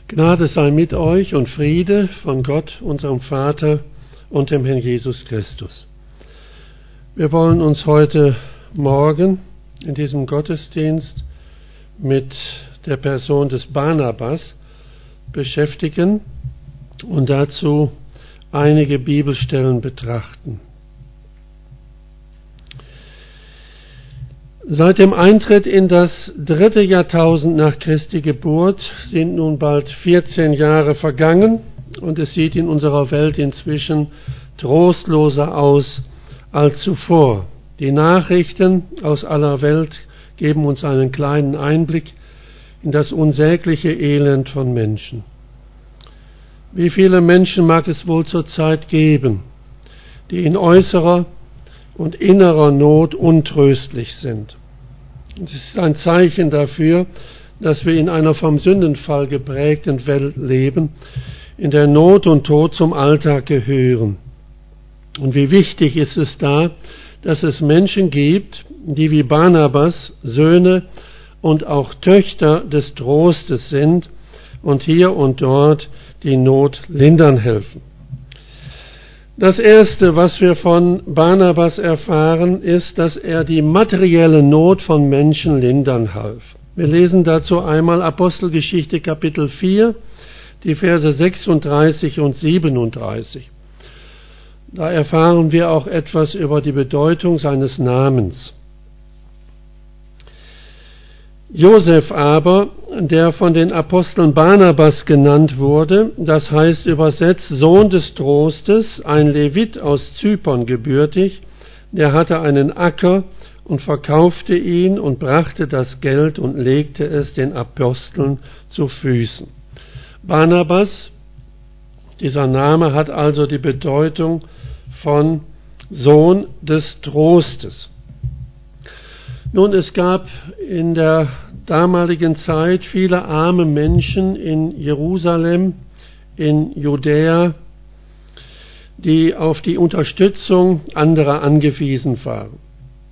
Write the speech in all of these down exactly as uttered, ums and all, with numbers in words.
Gnade sei mit euch und Friede von Gott, unserem Vater und dem Herrn Jesus Christus. Wir wollen uns heute Morgen in diesem Gottesdienst mit der Person des Barnabas beschäftigen und dazu einige Bibelstellen betrachten. Seit dem Eintritt in das dritte Jahrtausend nach Christi Geburt sind nun bald vierzehn Jahre vergangen und es sieht in unserer Welt inzwischen trostloser aus als zuvor. Die Nachrichten aus aller Welt geben uns einen kleinen Einblick in das unsägliche Elend von Menschen. Wie viele Menschen mag es wohl zurzeit geben, die in äußerer und innerer Not untröstlich sind. Es ist ein Zeichen dafür, dass wir in einer vom Sündenfall geprägten Welt leben, in der Not und Tod zum Alltag gehören. Und wie wichtig ist es da, dass es Menschen gibt, die wie Barnabas Söhne und auch Töchter des Trostes sind und hier und dort die Not lindern helfen. Das Erste, was wir von Barnabas erfahren, ist, dass er die materielle Not von Menschen lindern half. Wir lesen dazu einmal Apostelgeschichte Kapitel vier, die Verse sechsunddreißig und siebenunddreißig. Da erfahren wir auch etwas über die Bedeutung seines Namens. Josef aber, der von den Aposteln Barnabas genannt wurde, das heißt übersetzt Sohn des Trostes, ein Levit aus Zypern gebürtig, der hatte einen Acker und verkaufte ihn und brachte das Geld und legte es den Aposteln zu Füßen. Barnabas, dieser Name hat also die Bedeutung von Sohn des Trostes. Nun, es gab in der damaligen Zeit viele arme Menschen in Jerusalem, in Judäa, die auf die Unterstützung anderer angewiesen waren.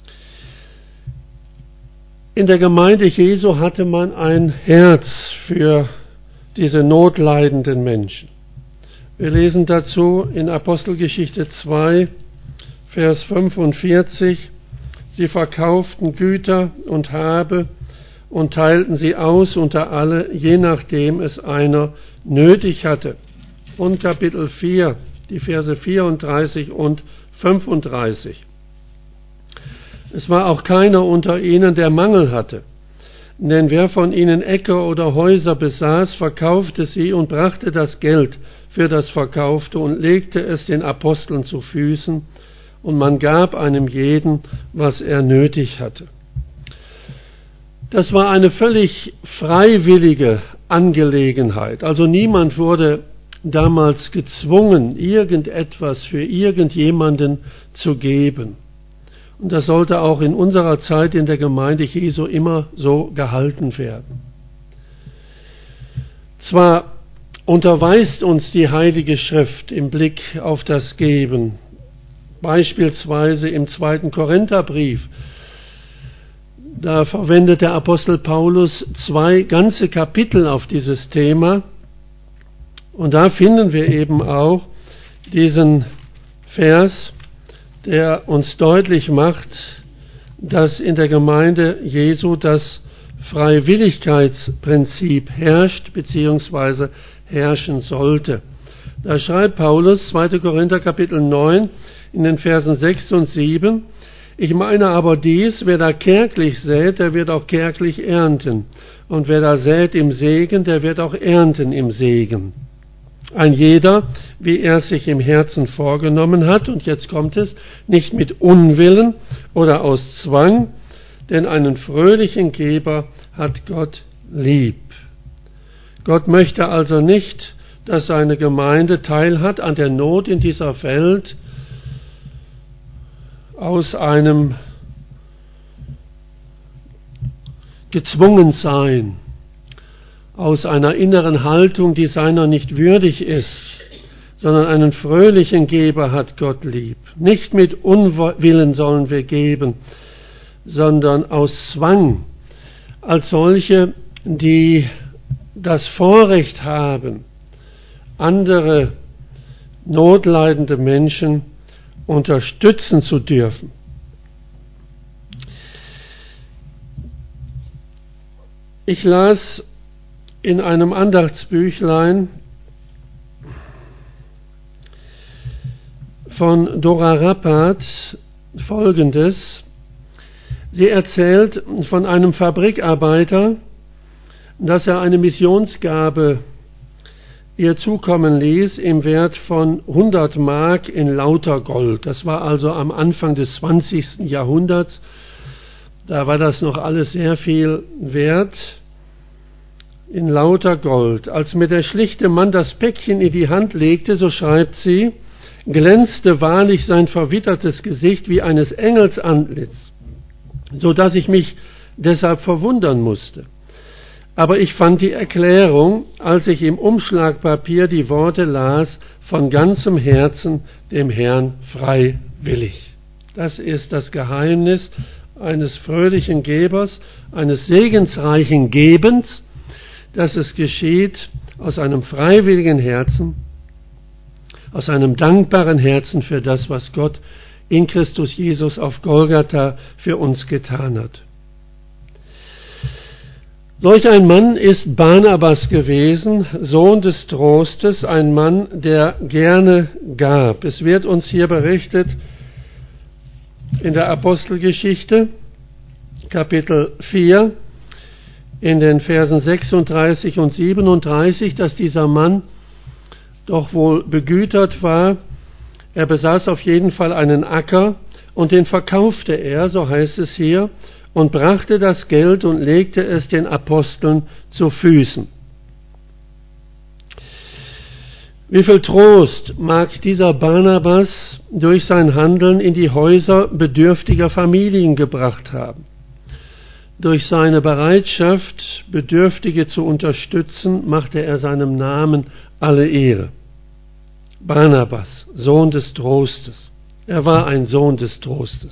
In der Gemeinde Jesu hatte man ein Herz für diese notleidenden Menschen. Wir lesen dazu in Apostelgeschichte zwei, Vers fünfundvierzig, sie verkauften Güter und Habe und teilten sie aus unter alle, je nachdem es einer nötig hatte. Und Kapitel vier, die Verse vierunddreißig und fünfunddreißig. Es war auch keiner unter ihnen, der Mangel hatte. Denn wer von ihnen Äcker oder Häuser besaß, verkaufte sie und brachte das Geld für das Verkaufte und legte es den Aposteln zu Füßen, und man gab einem jeden, was er nötig hatte. Das war eine völlig freiwillige Angelegenheit. Also niemand wurde damals gezwungen, irgendetwas für irgendjemanden zu geben. Und das sollte auch in unserer Zeit in der Gemeinde Jesu immer so gehalten werden. Zwar unterweist uns die Heilige Schrift im Blick auf das Geben, beispielsweise im zweiten Korintherbrief. Da verwendet der Apostel Paulus zwei ganze Kapitel auf dieses Thema. Und da finden wir eben auch diesen Vers, der uns deutlich macht, dass in der Gemeinde Jesu das Freiwilligkeitsprinzip herrscht bzw. herrschen sollte. Da schreibt Paulus, zweiter Korinther Kapitel neun, in den Versen sechs und sieben, ich meine aber dies, wer da kärglich sät, der wird auch kärglich ernten. Und wer da sät im Segen, der wird auch ernten im Segen. Ein jeder, wie er es sich im Herzen vorgenommen hat, und jetzt kommt es, nicht mit Unwillen oder aus Zwang, denn einen fröhlichen Geber hat Gott lieb. Gott möchte also nicht, dass seine Gemeinde teilhat an der Not in dieser Welt, aus einem Gezwungensein, aus einer inneren Haltung, die seiner nicht würdig ist, sondern einen fröhlichen Geber hat Gott lieb. Nicht mit Unwillen sollen wir geben, sondern aus Zwang, als solche, die das Vorrecht haben, andere notleidende Menschen unterstützen zu dürfen. Ich las in einem Andachtsbüchlein von Dora Rappert Folgendes. Sie erzählt von einem Fabrikarbeiter, dass er eine Missionsgabe ihr zukommen ließ im Wert von hundert Mark in lauter Gold. Das war also am Anfang des zwanzigsten Jahrhunderts. Da war das noch alles sehr viel wert, in lauter Gold. Als mir der schlichte Mann das Päckchen in die Hand legte, so schreibt sie, glänzte wahrlich sein verwittertes Gesicht wie eines Engels Antlitz, so dass ich mich deshalb verwundern musste. Aber ich fand die Erklärung, als ich im Umschlagpapier die Worte las, von ganzem Herzen dem Herrn freiwillig. Das ist das Geheimnis eines fröhlichen Gebers, eines segensreichen Gebens, dass es geschieht aus einem freiwilligen Herzen, aus einem dankbaren Herzen für das, was Gott in Christus Jesus auf Golgatha für uns getan hat. Solch ein Mann ist Barnabas gewesen, Sohn des Trostes, ein Mann, der gerne gab. Es wird uns hier berichtet in der Apostelgeschichte, Kapitel vier, in den Versen sechsunddreißig und siebenunddreißig, dass dieser Mann doch wohl begütert war. Er besaß auf jeden Fall einen Acker und den verkaufte er, so heißt es hier, und brachte das Geld und legte es den Aposteln zu Füßen. Wie viel Trost mag dieser Barnabas durch sein Handeln in die Häuser bedürftiger Familien gebracht haben. Durch seine Bereitschaft, Bedürftige zu unterstützen, machte er seinem Namen alle Ehre. Barnabas, Sohn des Trostes. Er war ein Sohn des Trostes.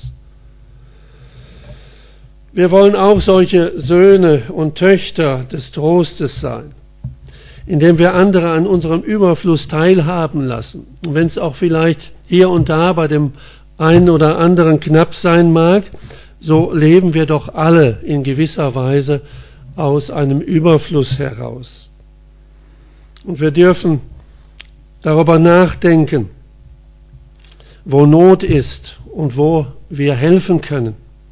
Wir wollen auch solche Söhne und Töchter des Trostes sein, indem wir andere an unserem Überfluss teilhaben lassen. Und wenn es auch vielleicht hier und da bei dem einen oder anderen knapp sein mag, so leben wir doch alle in gewisser Weise aus einem Überfluss heraus. Und wir dürfen darüber nachdenken, wo Not ist und wo wir helfen können.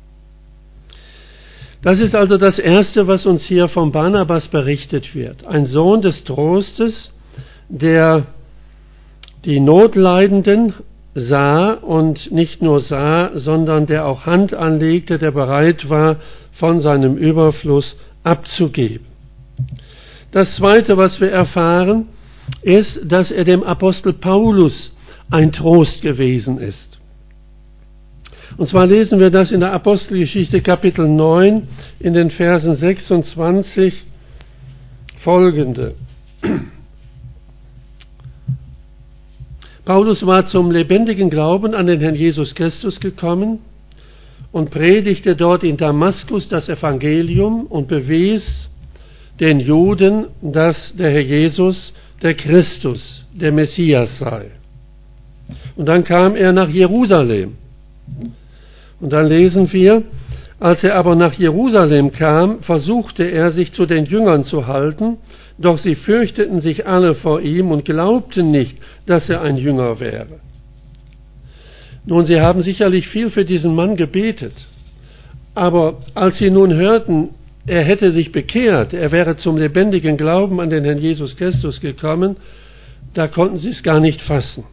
Das ist also das Erste, was uns hier vom Barnabas berichtet wird. Ein Sohn des Trostes, der die Notleidenden sah und nicht nur sah, sondern der auch Hand anlegte, der bereit war, von seinem Überfluss abzugeben. Das Zweite, was wir erfahren, ist, dass er dem Apostel Paulus ein Trost gewesen ist. Und zwar lesen wir das in der Apostelgeschichte Kapitel neun in den Versen sechsundzwanzig folgende. Paulus war zum lebendigen Glauben an den Herrn Jesus Christus gekommen und predigte dort in Damaskus das Evangelium und bewies den Juden, dass der Herr Jesus der Christus, der Messias sei. Und dann kam er nach Jerusalem. Und dann lesen wir, als er aber nach Jerusalem kam, versuchte er, sich zu den Jüngern zu halten, doch sie fürchteten sich alle vor ihm und glaubten nicht, dass er ein Jünger wäre. Nun, sie haben sicherlich viel für diesen Mann gebetet, aber als sie nun hörten, er hätte sich bekehrt, er wäre zum lebendigen Glauben an den Herrn Jesus Christus gekommen, da konnten sie es gar nicht fassen.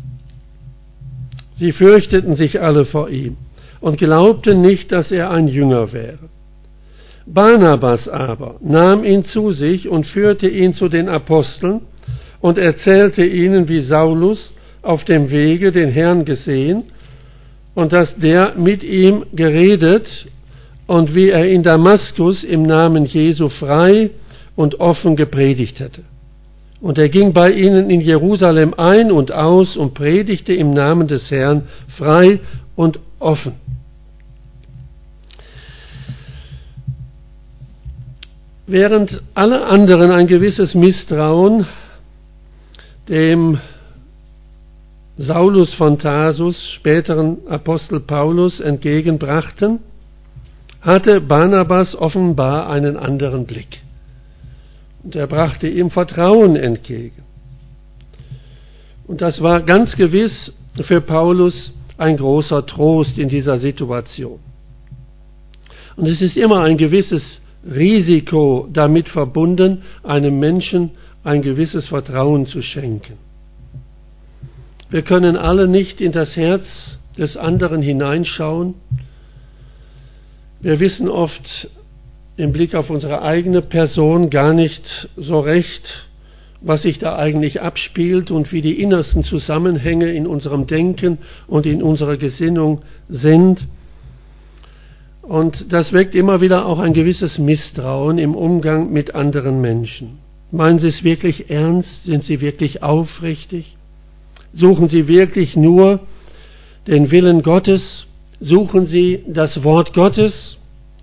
Sie fürchteten sich alle vor ihm und glaubten nicht, dass er ein Jünger wäre. Barnabas aber nahm ihn zu sich und führte ihn zu den Aposteln und erzählte ihnen, wie Saulus auf dem Wege den Herrn gesehen und dass der mit ihm geredet und wie er in Damaskus im Namen Jesu frei und offen gepredigt hätte. Und er ging bei ihnen in Jerusalem ein und aus und predigte im Namen des Herrn frei und offen. Während alle anderen ein gewisses Misstrauen dem Saulus von Tarsus, späteren Apostel Paulus, entgegenbrachten, hatte Barnabas offenbar einen anderen Blick. Und er brachte ihm Vertrauen entgegen. Und das war ganz gewiss für Paulus ein großer Trost in dieser Situation. Und es ist immer ein gewisses Risiko damit verbunden, einem Menschen ein gewisses Vertrauen zu schenken. Wir können alle nicht in das Herz des anderen hineinschauen. Wir wissen oft im Blick auf unsere eigene Person gar nicht so recht, was sich da eigentlich abspielt und wie die innersten Zusammenhänge in unserem Denken und in unserer Gesinnung sind. Und das weckt immer wieder auch ein gewisses Misstrauen im Umgang mit anderen Menschen. Meinen Sie es wirklich ernst? Sind Sie wirklich aufrichtig? Suchen Sie wirklich nur den Willen Gottes? Suchen Sie das Wort Gottes?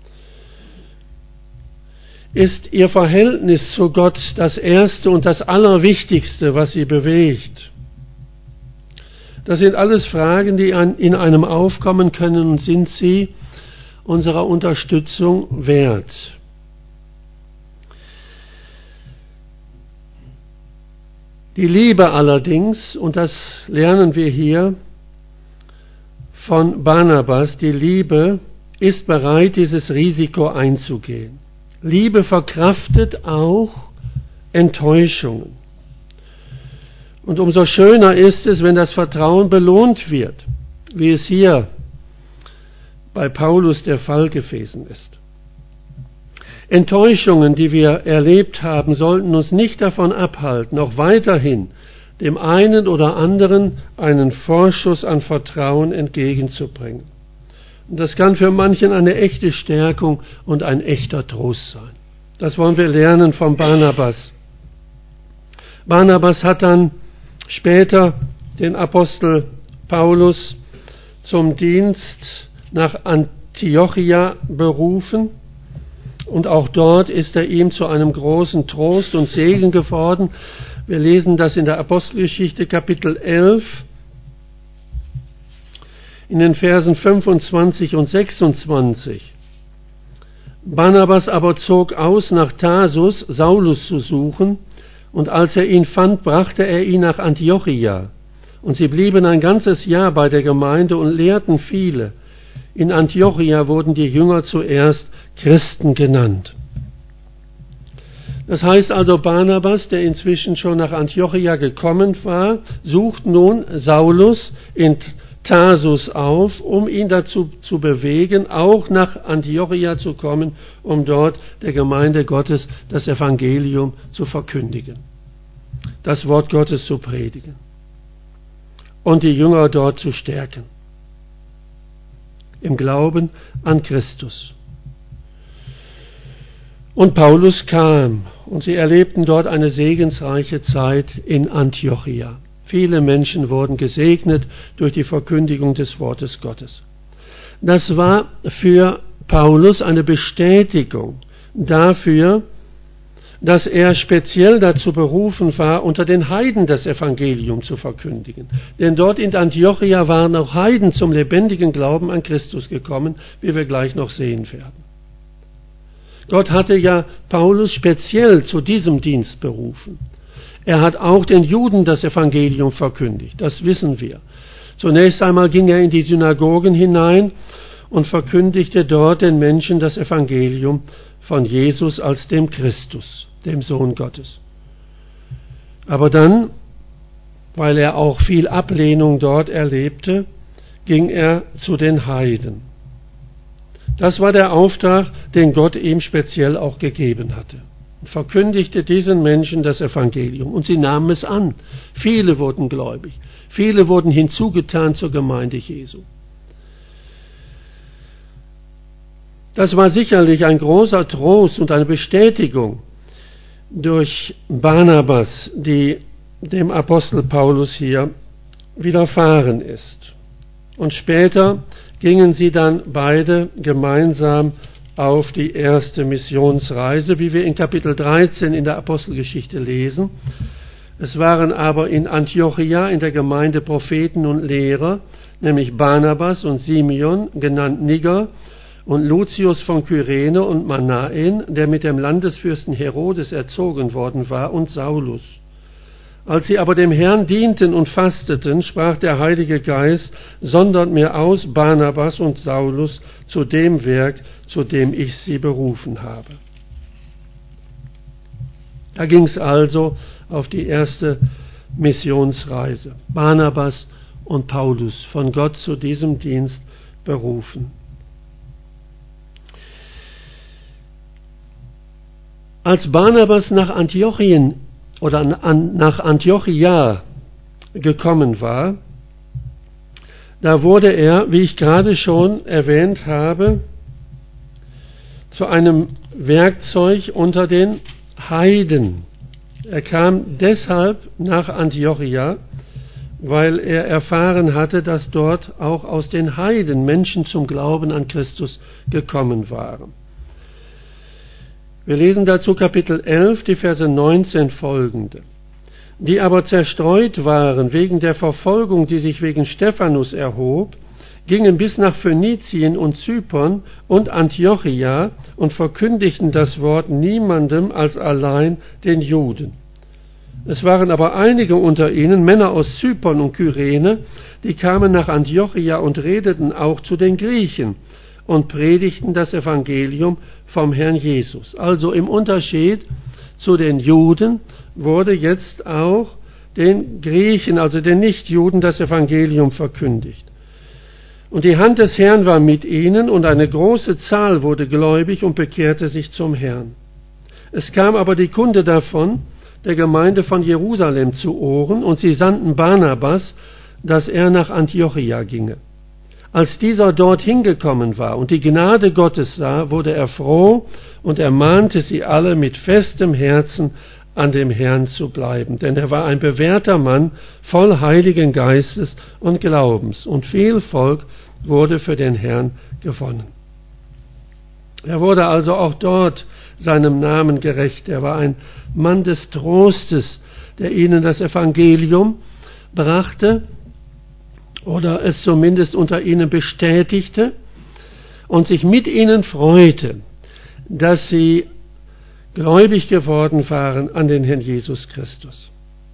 Ist Ihr Verhältnis zu Gott das Erste und das Allerwichtigste, was Sie bewegt? Das sind alles Fragen, die in einem aufkommen können, und sind sie unserer Unterstützung wert. Die Liebe allerdings, und das lernen wir hier von Barnabas, die Liebe ist bereit, dieses Risiko einzugehen. Liebe verkraftet auch Enttäuschungen. Und umso schöner ist es, wenn das Vertrauen belohnt wird, wie es hier bei Paulus der Fall gewesen ist. Enttäuschungen, die wir erlebt haben, sollten uns nicht davon abhalten, auch weiterhin dem einen oder anderen einen Vorschuss an Vertrauen entgegenzubringen. Und das kann für manchen eine echte Stärkung und ein echter Trost sein. Das wollen wir lernen von Barnabas. Barnabas hat dann später den Apostel Paulus zum Dienst nach Antiochia berufen, und auch dort ist er ihm zu einem großen Trost und Segen geworden. Wir lesen das in der Apostelgeschichte Kapitel elf, in den Versen fünfundzwanzig und sechsundzwanzig. Barnabas aber zog aus nach Tarsus, Saulus zu suchen, und als er ihn fand, brachte er ihn nach Antiochia. Und sie blieben ein ganzes Jahr bei der Gemeinde und lehrten viele. In Antiochia wurden die Jünger zuerst Christen genannt. Das heißt also, Barnabas, der inzwischen schon nach Antiochia gekommen war, sucht nun Saulus in Tarsus auf, um ihn dazu zu bewegen, auch nach Antiochia zu kommen, um dort der Gemeinde Gottes das Evangelium zu verkündigen, das Wort Gottes zu predigen und die Jünger dort zu stärken im Glauben an Christus. Und Paulus kam, und sie erlebten dort eine segensreiche Zeit in Antiochia. Viele Menschen wurden gesegnet durch die Verkündigung des Wortes Gottes. Das war für Paulus eine Bestätigung dafür, dass er speziell dazu berufen war, unter den Heiden das Evangelium zu verkündigen. Denn dort in Antiochia waren auch Heiden zum lebendigen Glauben an Christus gekommen, wie wir gleich noch sehen werden. Gott hatte ja Paulus speziell zu diesem Dienst berufen. Er hat auch den Juden das Evangelium verkündigt, das wissen wir. Zunächst einmal ging er in die Synagogen hinein und verkündigte dort den Menschen das Evangelium von Jesus als dem Christus, dem Sohn Gottes. Aber dann, weil er auch viel Ablehnung dort erlebte, ging er zu den Heiden. Das war der Auftrag, den Gott ihm speziell auch gegeben hatte. Und verkündigte diesen Menschen das Evangelium. Und sie nahmen es an. Viele wurden gläubig. Viele wurden hinzugetan zur Gemeinde Jesu. Das war sicherlich ein großer Trost und eine Bestätigung durch Barnabas, die dem Apostel Paulus hier widerfahren ist. Und später gingen sie dann beide gemeinsam auf die erste Missionsreise, wie wir in Kapitel dreizehn in der Apostelgeschichte lesen. Es waren aber in Antiochia in der Gemeinde Propheten und Lehrer, nämlich Barnabas und Simeon, genannt Niger, und Lucius von Kyrene und Manaen, der mit dem Landesfürsten Herodes erzogen worden war, und Saulus. Als sie aber dem Herrn dienten und fasteten, sprach der Heilige Geist: Sondert mir aus Barnabas und Saulus zu dem Werk, zu dem ich sie berufen habe. Da ging es also auf die erste Missionsreise. Barnabas und Paulus, von Gott zu diesem Dienst berufen. Als Barnabas nach Antiochien oder an, nach Antiochia gekommen war, da wurde er, wie ich gerade schon erwähnt habe, zu einem Werkzeug unter den Heiden. Er kam deshalb nach Antiochia, weil er erfahren hatte, dass dort auch aus den Heiden Menschen zum Glauben an Christus gekommen waren. Wir lesen dazu Kapitel elf, die Verse neunzehn folgende. Die aber zerstreut waren wegen der Verfolgung, die sich wegen Stephanus erhob, gingen bis nach Phönizien und Zypern und Antiochia und verkündigten das Wort niemandem als allein den Juden. Es waren aber einige unter ihnen, Männer aus Zypern und Kyrene, die kamen nach Antiochia und redeten auch zu den Griechen und predigten das Evangelium vom Herrn Jesus. Also im Unterschied zu den Juden wurde jetzt auch den Griechen, also den Nichtjuden, das Evangelium verkündigt. Und die Hand des Herrn war mit ihnen, und eine große Zahl wurde gläubig und bekehrte sich zum Herrn. Es kam aber die Kunde davon der Gemeinde von Jerusalem zu Ohren, und sie sandten Barnabas, dass er nach Antiochia ginge. Als dieser dort hingekommen war und die Gnade Gottes sah, wurde er froh und ermahnte sie alle mit festem Herzen an dem Herrn zu bleiben. Denn er war ein bewährter Mann, voll Heiligen Geistes und Glaubens, und viel Volk wurde für den Herrn gewonnen. Er wurde also auch dort seinem Namen gerecht. Er war ein Mann des Trostes, der ihnen das Evangelium brachte, oder es zumindest unter ihnen bestätigte und sich mit ihnen freute, dass sie gläubig geworden waren an den Herrn Jesus Christus.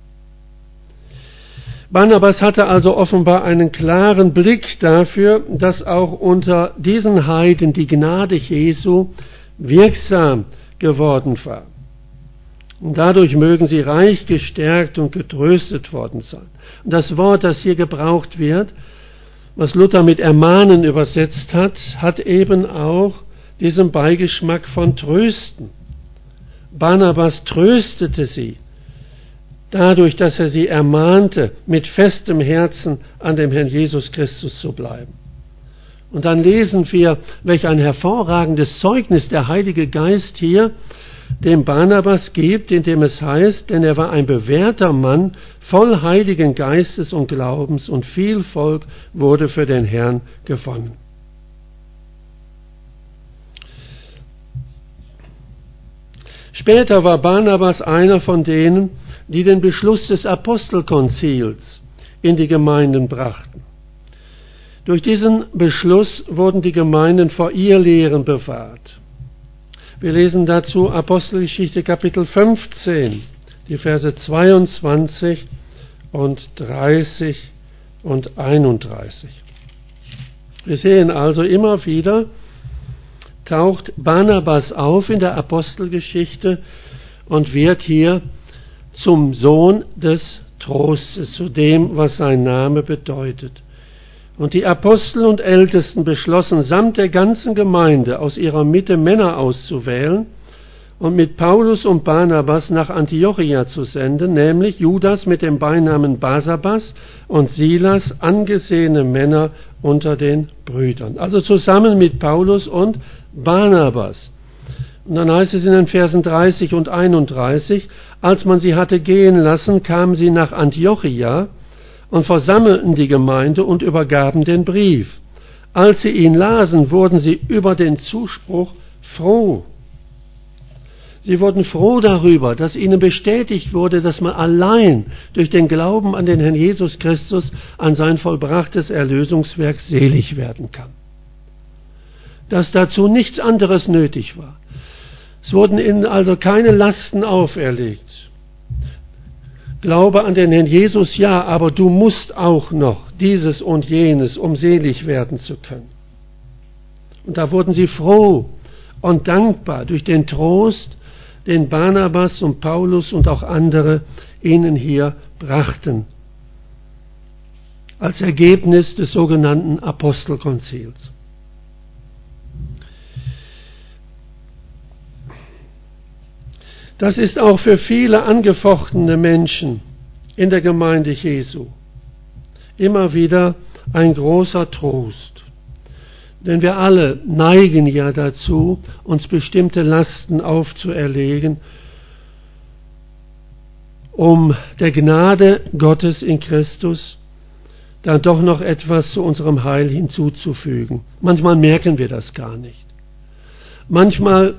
Barnabas hatte also offenbar einen klaren Blick dafür, dass auch unter diesen Heiden die Gnade Jesu wirksam geworden war. Und dadurch mögen sie reich gestärkt und getröstet worden sein. Und das Wort, das hier gebraucht wird, was Luther mit ermahnen übersetzt hat, hat eben auch diesen Beigeschmack von trösten. Barnabas tröstete sie dadurch, dass er sie ermahnte, mit festem Herzen an dem Herrn Jesus Christus zu bleiben. Und dann lesen wir, welch ein hervorragendes Zeugnis der Heilige Geist hier dem Barnabas gibt, indem es heißt, denn er war ein bewährter Mann, voll Heiligen Geistes und Glaubens, und viel Volk wurde für den Herrn gewonnen. Später war Barnabas einer von denen, die den Beschluss des Apostelkonzils in die Gemeinden brachten. Durch diesen Beschluss wurden die Gemeinden vor Irrlehren bewahrt. Wir lesen dazu Apostelgeschichte Kapitel fünfzehn, die Verse zweiundzwanzig und dreißig und einunddreißig. Wir sehen also immer wieder, taucht Barnabas auf in der Apostelgeschichte und wird hier zum Sohn des Trostes, zu dem, was sein Name bedeutet. Und die Apostel und Ältesten beschlossen, samt der ganzen Gemeinde aus ihrer Mitte Männer auszuwählen und mit Paulus und Barnabas nach Antiochia zu senden, nämlich Judas mit dem Beinamen Barsabas und Silas, angesehene Männer unter den Brüdern. Also zusammen mit Paulus und Barnabas. Und dann heißt es in den Versen dreißig und einunddreißig, als man sie hatte gehen lassen, kamen sie nach Antiochia und versammelten die Gemeinde und übergaben den Brief. Als sie ihn lasen, wurden sie über den Zuspruch froh. Sie wurden froh darüber, dass ihnen bestätigt wurde, dass man allein durch den Glauben an den Herrn Jesus Christus, an sein vollbrachtes Erlösungswerk selig werden kann. Dass dazu nichts anderes nötig war. Es wurden ihnen also keine Lasten auferlegt. Glaube an den Herrn Jesus, ja, aber du musst auch noch dieses und jenes, um selig werden zu können. Und da wurden sie froh und dankbar durch den Trost, den Barnabas und Paulus und auch andere ihnen hier brachten, als Ergebnis des sogenannten Apostelkonzils. Das ist auch für viele angefochtene Menschen in der Gemeinde Jesu immer wieder ein großer Trost. Denn wir alle neigen ja dazu, uns bestimmte Lasten aufzuerlegen, um der Gnade Gottes in Christus dann doch noch etwas zu unserem Heil hinzuzufügen. Manchmal merken wir das gar nicht. Manchmal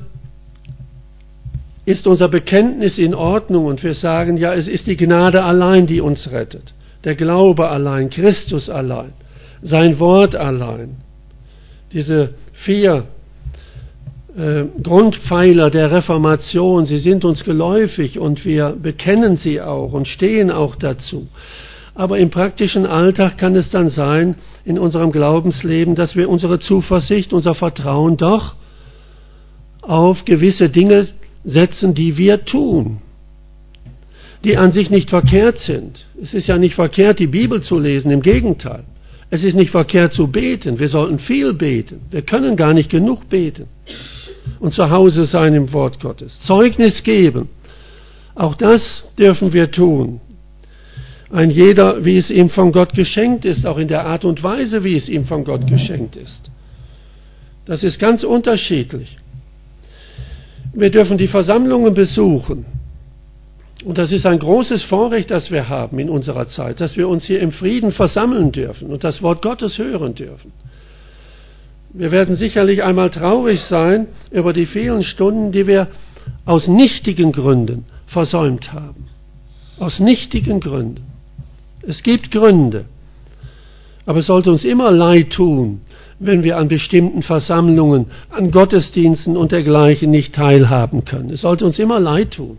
ist unser Bekenntnis in Ordnung und wir sagen, ja, es ist die Gnade allein, die uns rettet. Der Glaube allein, Christus allein, sein Wort allein. Diese vier äh, Grundpfeiler der Reformation, sie sind uns geläufig und wir bekennen sie auch und stehen auch dazu. Aber im praktischen Alltag kann es dann sein, in unserem Glaubensleben, dass wir unsere Zuversicht, unser Vertrauen doch auf gewisse Dinge setzen, die wir tun, die an sich nicht verkehrt sind. Es ist ja nicht verkehrt, die Bibel zu lesen, im Gegenteil. Es ist nicht verkehrt zu beten, wir sollten viel beten. Wir können gar nicht genug beten und zu Hause sein im Wort Gottes. Zeugnis geben, auch das dürfen wir tun. Ein jeder, wie es ihm von Gott geschenkt ist, auch in der Art und Weise, wie es ihm von Gott geschenkt ist. Das ist ganz unterschiedlich. Wir dürfen die Versammlungen besuchen. Und das ist ein großes Vorrecht, das wir haben in unserer Zeit, dass wir uns hier im Frieden versammeln dürfen und das Wort Gottes hören dürfen. Wir werden sicherlich einmal traurig sein über die vielen Stunden, die wir aus nichtigen Gründen versäumt haben. Aus nichtigen Gründen. Es gibt Gründe, aber es sollte uns immer leid tun, wenn wir an bestimmten Versammlungen, an Gottesdiensten und dergleichen nicht teilhaben können. Es sollte uns immer leid tun.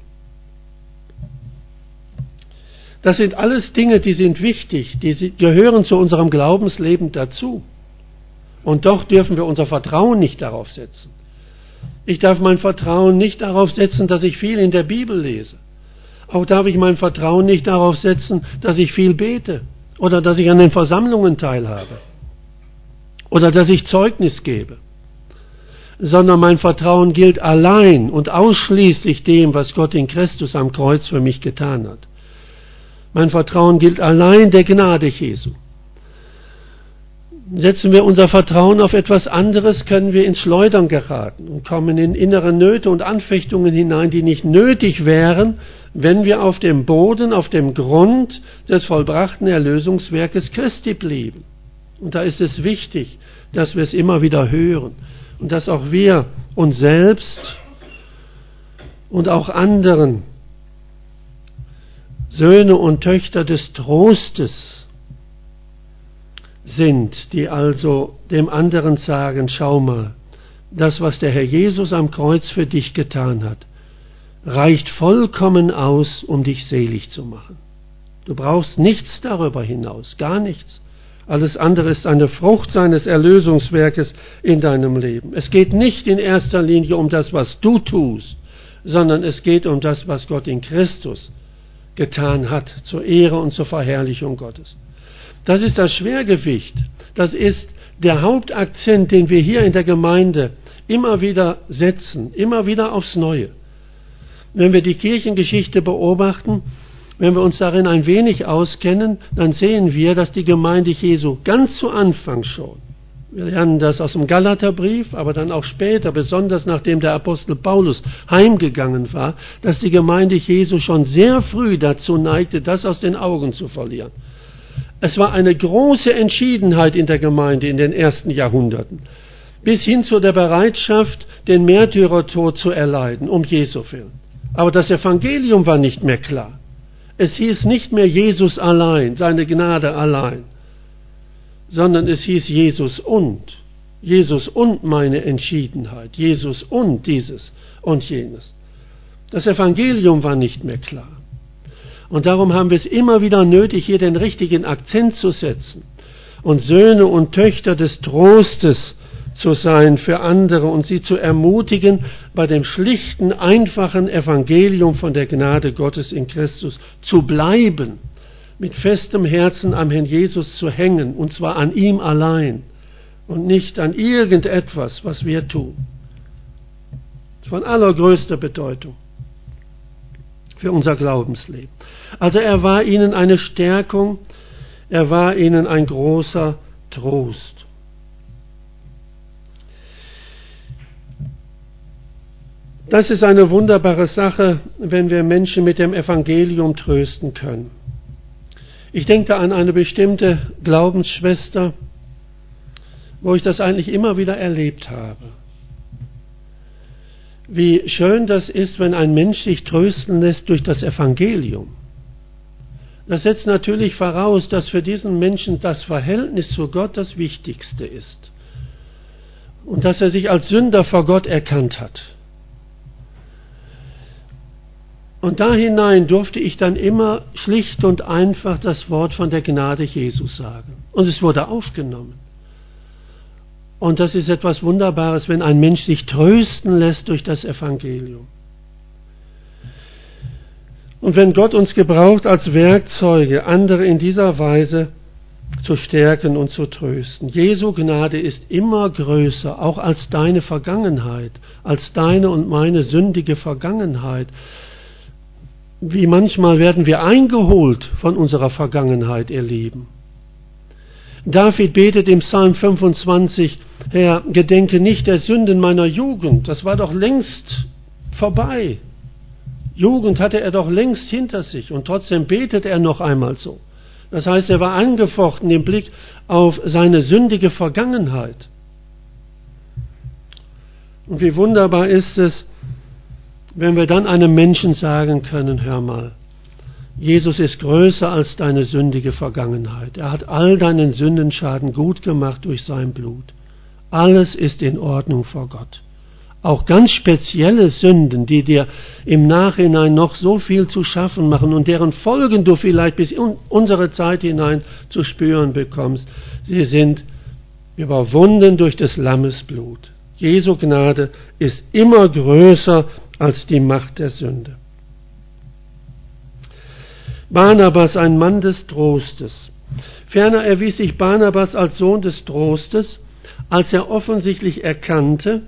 Das sind alles Dinge, die sind wichtig, die gehören zu unserem Glaubensleben dazu. Und doch dürfen wir unser Vertrauen nicht darauf setzen. Ich darf mein Vertrauen nicht darauf setzen, dass ich viel in der Bibel lese. Auch darf ich mein Vertrauen nicht darauf setzen, dass ich viel bete oder dass ich an den Versammlungen teilhabe oder dass ich Zeugnis gebe. Sondern mein Vertrauen gilt allein und ausschließlich dem, was Gott in Christus am Kreuz für mich getan hat. Mein Vertrauen gilt allein der Gnade Jesu. Setzen wir unser Vertrauen auf etwas anderes, können wir ins Schleudern geraten und kommen in innere Nöte und Anfechtungen hinein, die nicht nötig wären, wenn wir auf dem Boden, auf dem Grund des vollbrachten Erlösungswerkes Christi blieben. Und da ist es wichtig, dass wir es immer wieder hören und dass auch wir uns selbst und auch anderen Söhne und Töchter des Trostes sind, die also dem anderen sagen, schau mal, das, was der Herr Jesus am Kreuz für dich getan hat, reicht vollkommen aus, um dich selig zu machen. Du brauchst nichts darüber hinaus, gar nichts. Alles andere ist eine Frucht seines Erlösungswerkes in deinem Leben. Es geht nicht in erster Linie um das, was du tust, sondern es geht um das, was Gott in Christus getan hat, zur Ehre und zur Verherrlichung Gottes. Das ist das Schwergewicht. Das ist der Hauptakzent, den wir hier in der Gemeinde immer wieder setzen, immer wieder aufs Neue. Wenn wir die Kirchengeschichte beobachten, wenn wir uns darin ein wenig auskennen, dann sehen wir, dass die Gemeinde Jesu ganz zu Anfang schon, wir lernen das aus dem Galaterbrief, aber dann auch später, besonders nachdem der Apostel Paulus heimgegangen war, dass die Gemeinde Jesu schon sehr früh dazu neigte, das aus den Augen zu verlieren. Es war eine große Entschiedenheit in der Gemeinde in den ersten Jahrhunderten, bis hin zu der Bereitschaft, den Märtyrertod zu erleiden, um Jesu willen. Aber das Evangelium war nicht mehr klar. Es hieß nicht mehr Jesus allein, seine Gnade allein, sondern es hieß Jesus und, Jesus und meine Entschiedenheit, Jesus und dieses und jenes. Das Evangelium war nicht mehr klar. Und darum haben wir es immer wieder nötig, hier den richtigen Akzent zu setzen und Söhne und Töchter des Trostes zu sein für andere und sie zu ermutigen, bei dem schlichten, einfachen Evangelium von der Gnade Gottes in Christus zu bleiben, mit festem Herzen am Herrn Jesus zu hängen, und zwar an ihm allein und nicht an irgendetwas, was wir tun. Das ist von allergrößter Bedeutung für unser Glaubensleben. Also er war ihnen eine Stärkung, er war ihnen ein großer Trost. Das ist eine wunderbare Sache, wenn wir Menschen mit dem Evangelium trösten können. Ich denke an eine bestimmte Glaubensschwester, wo ich das eigentlich immer wieder erlebt habe. Wie schön das ist, wenn ein Mensch sich trösten lässt durch das Evangelium. Das setzt natürlich voraus, dass für diesen Menschen das Verhältnis zu Gott das Wichtigste ist. Und dass er sich als Sünder vor Gott erkannt hat. Und da hinein durfte ich dann immer schlicht und einfach das Wort von der Gnade Jesus sagen. Und es wurde aufgenommen. Und das ist etwas Wunderbares, wenn ein Mensch sich trösten lässt durch das Evangelium. Und wenn Gott uns gebraucht als Werkzeuge, andere in dieser Weise zu stärken und zu trösten. Jesu Gnade ist immer größer, auch als deine Vergangenheit, als deine und meine sündige Vergangenheit. Wie manchmal werden wir eingeholt von unserer Vergangenheit, ihr Lieben. David betet im Psalm fünfundzwanzig, Herr, gedenke nicht der Sünden meiner Jugend. Das war doch längst vorbei. Jugend hatte er doch längst hinter sich und trotzdem betet er noch einmal so. Das heißt, er war angefochten im Blick auf seine sündige Vergangenheit. Und wie wunderbar ist es, wenn wir dann einem Menschen sagen können, hör mal, Jesus ist größer als deine sündige Vergangenheit. Er hat all deinen Sündenschaden gut gemacht durch sein Blut. Alles ist in Ordnung vor Gott. Auch ganz spezielle Sünden, die dir im Nachhinein noch so viel zu schaffen machen und deren Folgen du vielleicht bis in unsere Zeit hinein zu spüren bekommst, sie sind überwunden durch des Lammes Blut. Jesu Gnade ist immer größer als die Macht der Sünde. Barnabas, ein Mann des Trostes. Ferner erwies sich Barnabas als Sohn des Trostes, als er offensichtlich erkannte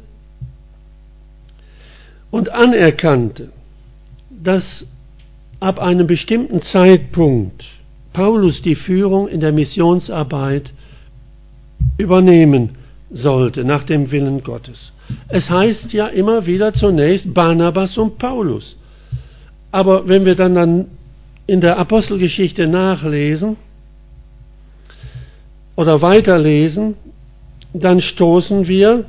und anerkannte, dass ab einem bestimmten Zeitpunkt Paulus die Führung in der Missionsarbeit übernehmen sollte, nach dem Willen Gottes. Es heißt ja immer wieder zunächst Barnabas und Paulus. Aber wenn wir dann, dann in der Apostelgeschichte nachlesen oder weiterlesen, dann stoßen wir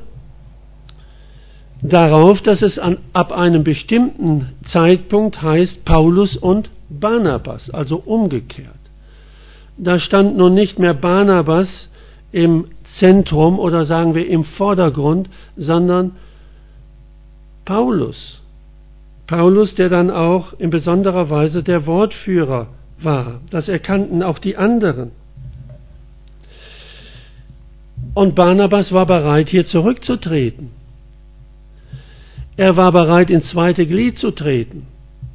darauf, dass es an, ab einem bestimmten Zeitpunkt heißt Paulus und Barnabas, also umgekehrt. Da stand nun nicht mehr Barnabas im Zentrum oder sagen wir im Vordergrund, sondern Paulus. Paulus, der dann auch in besonderer Weise der Wortführer war. Das erkannten auch die anderen. Und Barnabas war bereit, hier zurückzutreten. Er war bereit, ins zweite Glied zu treten.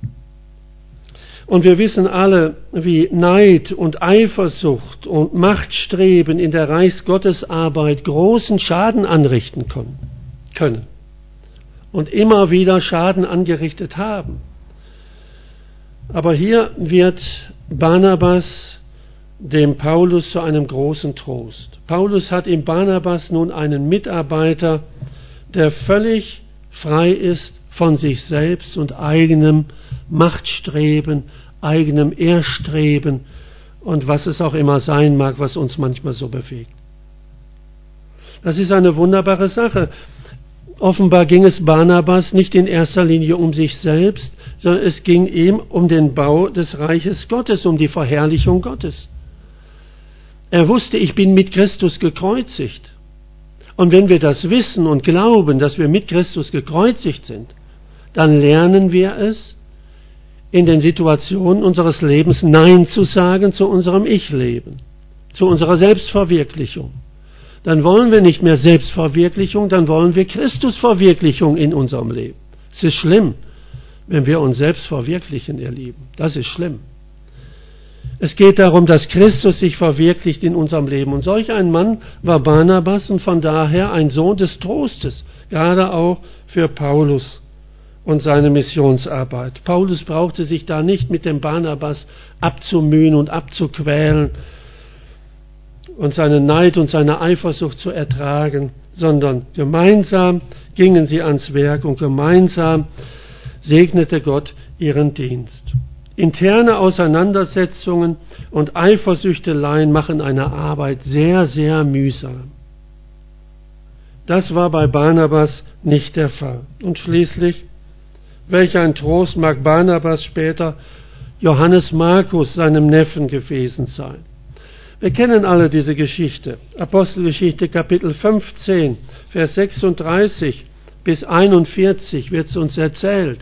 Und wir wissen alle, wie Neid und Eifersucht und Machtstreben in der Reichsgottesarbeit großen Schaden anrichten können. Und immer wieder Schaden angerichtet haben. Aber hier wird Barnabas dem Paulus zu einem großen Trost. Paulus hat in Barnabas nun einen Mitarbeiter, der völlig frei ist von sich selbst und eigenem Machtstreben, eigenem Ehrstreben und was es auch immer sein mag, was uns manchmal so bewegt. Das ist eine wunderbare Sache. Offenbar ging es Barnabas nicht in erster Linie um sich selbst, sondern es ging ihm um den Bau des Reiches Gottes, um die Verherrlichung Gottes. Er wusste, ich bin mit Christus gekreuzigt. Und wenn wir das wissen und glauben, dass wir mit Christus gekreuzigt sind, dann lernen wir es, in den Situationen unseres Lebens Nein zu sagen zu unserem Ich-Leben, zu unserer Selbstverwirklichung. Dann wollen wir nicht mehr Selbstverwirklichung, dann wollen wir Christusverwirklichung in unserem Leben. Es ist schlimm, wenn wir uns selbst verwirklichen, ihr Lieben. Das ist schlimm. Es geht darum, dass Christus sich verwirklicht in unserem Leben. Und solch ein Mann war Barnabas und von daher ein Sohn des Trostes, gerade auch für Paulus und seine Missionsarbeit. Paulus brauchte sich da nicht mit dem Barnabas abzumühen und abzuquälen und seinen Neid und seine Eifersucht zu ertragen, sondern gemeinsam gingen sie ans Werk und gemeinsam segnete Gott ihren Dienst. Interne Auseinandersetzungen und Eifersüchteleien machen eine Arbeit sehr, sehr mühsam. Das war bei Barnabas nicht der Fall. Und schließlich, welch ein Trost mag Barnabas später Johannes Markus, seinem Neffen, gewesen sein. Wir kennen alle diese Geschichte. Apostelgeschichte Kapitel fünfzehn, Vers sechsunddreißig bis einundvierzig wird es uns erzählt.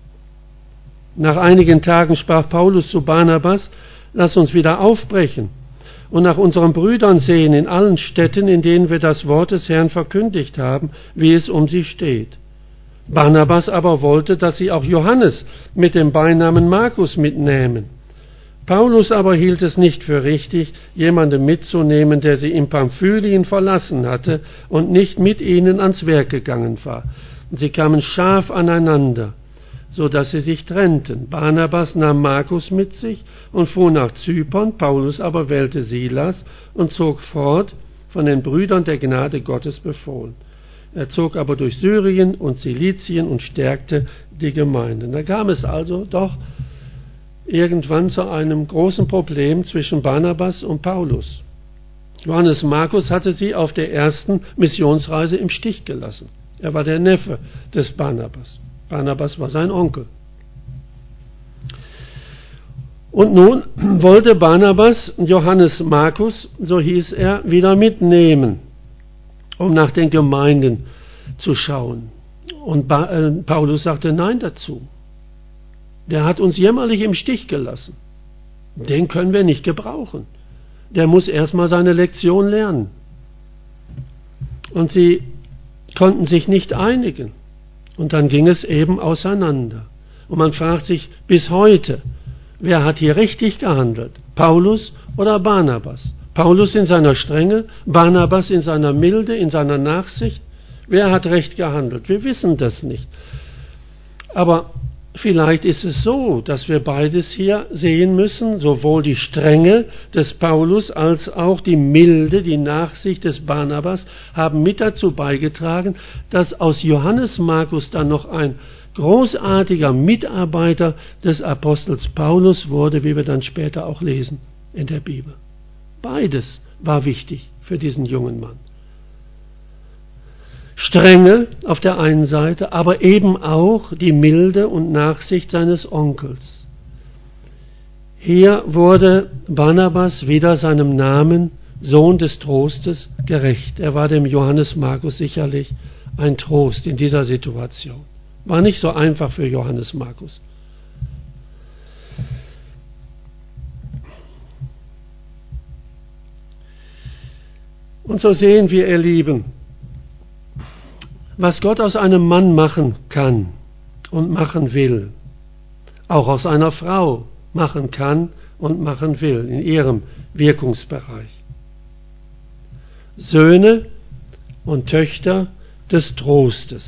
Nach einigen Tagen sprach Paulus zu Barnabas, lass uns wieder aufbrechen und nach unseren Brüdern sehen in allen Städten, in denen wir das Wort des Herrn verkündigt haben, wie es um sie steht. Barnabas aber wollte, dass sie auch Johannes mit dem Beinamen Markus mitnehmen. Paulus aber hielt es nicht für richtig, jemanden mitzunehmen, der sie in Pamphylien verlassen hatte und nicht mit ihnen ans Werk gegangen war. Und sie kamen scharf aneinander, so dass sie sich trennten. Barnabas nahm Markus mit sich und fuhr nach Zypern, Paulus aber wählte Silas und zog fort, von den Brüdern der Gnade Gottes befohlen. Er zog aber durch Syrien und Silizien und stärkte die Gemeinden. Da kam es also doch irgendwann zu einem großen Problem zwischen Barnabas und Paulus. Johannes Markus hatte sie auf der ersten Missionsreise im Stich gelassen. Er war der Neffe des Barnabas. Barnabas war sein Onkel. Und nun wollte Barnabas Johannes Markus, so hieß er, wieder mitnehmen, um nach den Gemeinden zu schauen. Und ba- äh, Paulus sagte Nein dazu. Der hat uns jämmerlich im Stich gelassen. Den können wir nicht gebrauchen. Der muss erstmal seine Lektion lernen. Und sie konnten sich nicht einigen. Und dann ging es eben auseinander. Und man fragt sich bis heute, wer hat hier richtig gehandelt? Paulus oder Barnabas? Paulus in seiner Strenge, Barnabas in seiner Milde, in seiner Nachsicht. Wer hat recht gehandelt? Wir wissen das nicht. Aber vielleicht ist es so, dass wir beides hier sehen müssen, sowohl die Strenge des Paulus als auch die Milde, die Nachsicht des Barnabas haben mit dazu beigetragen, dass aus Johannes Markus dann noch ein großartiger Mitarbeiter des Apostels Paulus wurde, wie wir dann später auch lesen in der Bibel. Beides war wichtig für diesen jungen Mann. Strenge auf der einen Seite, aber eben auch die Milde und Nachsicht seines Onkels. Hier wurde Barnabas wieder seinem Namen Sohn des Trostes gerecht. Er war dem Johannes Markus sicherlich ein Trost in dieser Situation. War nicht so einfach für Johannes Markus. Und so sehen wir, ihr Lieben, was Gott aus einem Mann machen kann und machen will, auch aus einer Frau machen kann und machen will, in ihrem Wirkungsbereich. Söhne und Töchter des Trostes.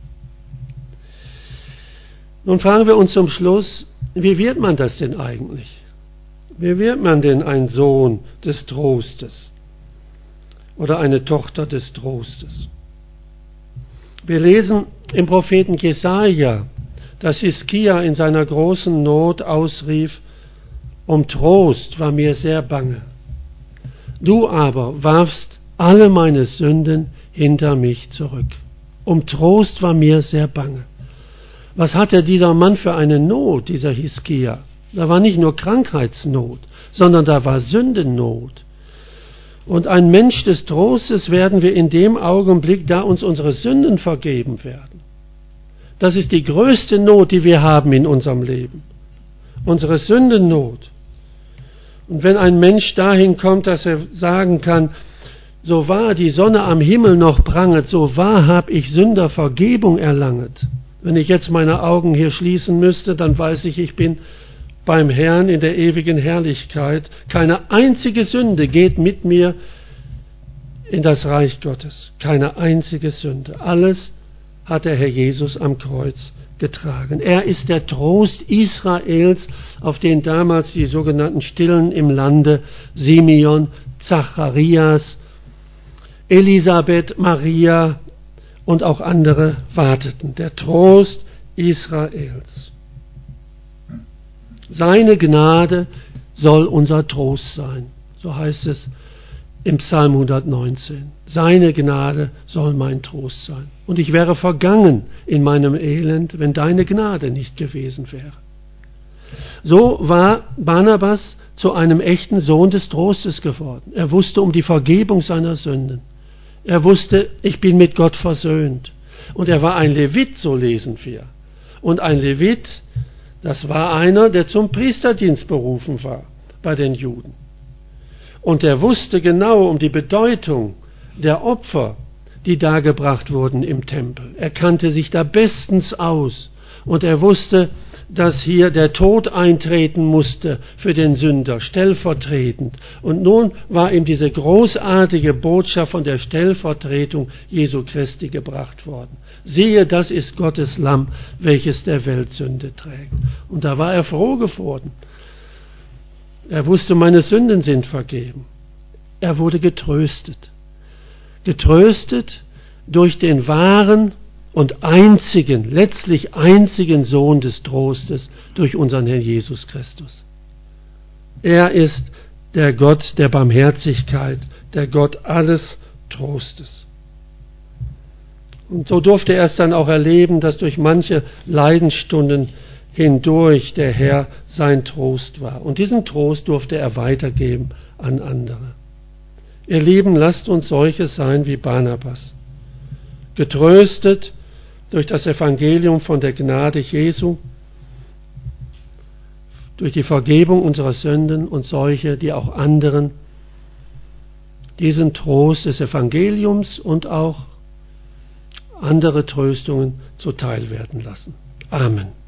Nun fragen wir uns zum Schluss, wie wird man das denn eigentlich? Wie wird man denn ein Sohn des Trostes oder eine Tochter des Trostes? Wir lesen im Propheten Jesaja, dass Hiskia in seiner großen Not ausrief, um Trost war mir sehr bange. Du aber warfst alle meine Sünden hinter mich zurück. Um Trost war mir sehr bange. Was hatte dieser Mann für eine Not, dieser Hiskia? Da war nicht nur Krankheitsnot, sondern da war Sündennot. Und ein Mensch des Trostes werden wir in dem Augenblick, da uns unsere Sünden vergeben werden. Das ist die größte Not, die wir haben in unserem Leben. Unsere Sündennot. Und wenn ein Mensch dahin kommt, dass er sagen kann, so wahr die Sonne am Himmel noch pranget, so wahr hab ich Sünder Vergebung erlanget. Wenn ich jetzt meine Augen hier schließen müsste, dann weiß ich, ich bin beim Herrn in der ewigen Herrlichkeit. Keine einzige Sünde geht mit mir in das Reich Gottes. Keine einzige Sünde. Alles hat der Herr Jesus am Kreuz getragen. Er ist der Trost Israels, auf den damals die sogenannten Stillen im Lande, Simeon, Zacharias, Elisabeth, Maria und auch andere warteten. Der Trost Israels. Seine Gnade soll unser Trost sein. So heißt es im Psalm hundertneunzehn. Seine Gnade soll mein Trost sein. Und ich wäre vergangen in meinem Elend, wenn deine Gnade nicht gewesen wäre. So war Barnabas zu einem echten Sohn des Trostes geworden. Er wusste um die Vergebung seiner Sünden. Er wusste, ich bin mit Gott versöhnt. Und er war ein Levit, so lesen wir. Und ein Levit, das war einer, der zum Priesterdienst berufen war bei den Juden. Und er wusste genau um die Bedeutung der Opfer, die dargebracht wurden im Tempel. Er kannte sich da bestens aus. Und er wusste, dass hier der Tod eintreten musste für den Sünder, stellvertretend. Und nun war ihm diese großartige Botschaft von der Stellvertretung Jesu Christi gebracht worden. Siehe, das ist Gottes Lamm, welches der Welt Sünde trägt. Und da war er froh geworden. Er wusste, meine Sünden sind vergeben. Er wurde getröstet. Getröstet durch den wahren und einzigen, letztlich einzigen Sohn des Trostes, durch unseren Herrn Jesus Christus. Er ist der Gott der Barmherzigkeit, der Gott alles Trostes. Und so durfte er es dann auch erleben, dass durch manche Leidensstunden hindurch der Herr sein Trost war. Und diesen Trost durfte er weitergeben an andere. Ihr Lieben, lasst uns solche sein wie Barnabas. Getröstet durch das Evangelium von der Gnade Jesu, durch die Vergebung unserer Sünden und solche, die auch anderen diesen Trost des Evangeliums und auch andere Tröstungen zuteil werden lassen. Amen.